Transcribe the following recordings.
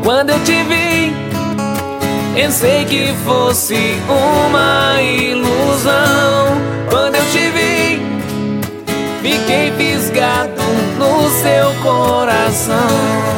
Quando eu te vi, pensei que fosse uma ilusão. Quando eu te vi, fiquei fisgado no seu coração.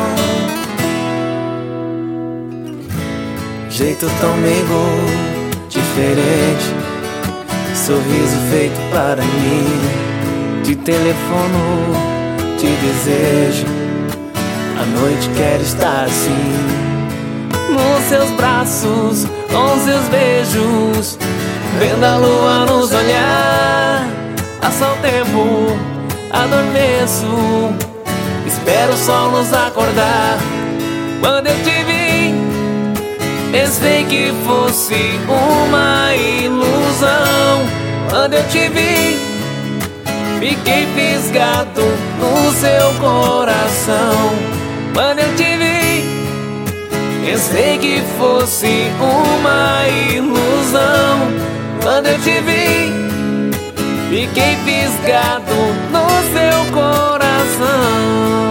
Jeito tão meigo, diferente, sorriso feito para mim. Te telefono, te desejo, a noite quero estar assim, nos seus braços, com seus beijos, vendo a lua nos olhar. Passa o tempo, adormeço, espero o sol nos acordar. Quando eu te vi, pensei que fosse uma ilusão. Quando eu te vi, fiquei fisgado no seu coração. Quando eu te vi, pensei que fosse uma ilusão. Quando eu te vi, fiquei fisgado no seu coração.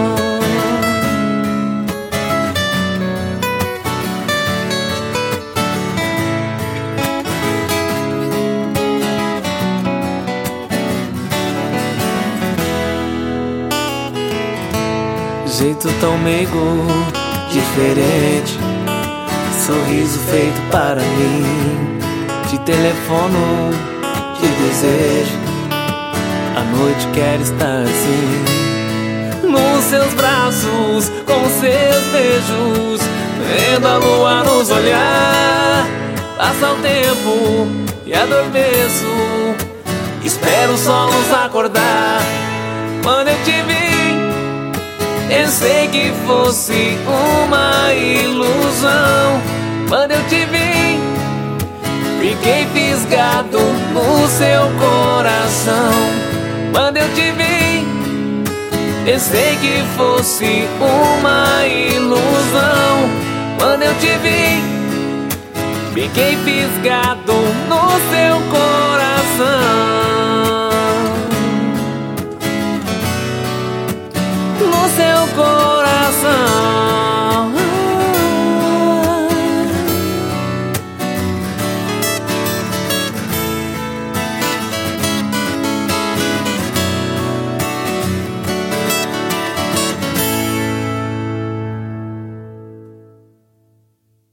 Jeito tão meigo, diferente, sorriso feito para mim. Te telefono, te desejo, a noite quero estar assim, nos seus braços, com seus beijos, vendo a lua nos olhar. Passa o tempo e adormeço, espero o sol nos acordar. Quando eu te vi, pensei que fosse uma ilusão. Quando eu te vi, fiquei fisgado no seu coração. Quando eu te vi, pensei que fosse uma ilusão. Quando eu te vi, fiquei fisgado no seu coração.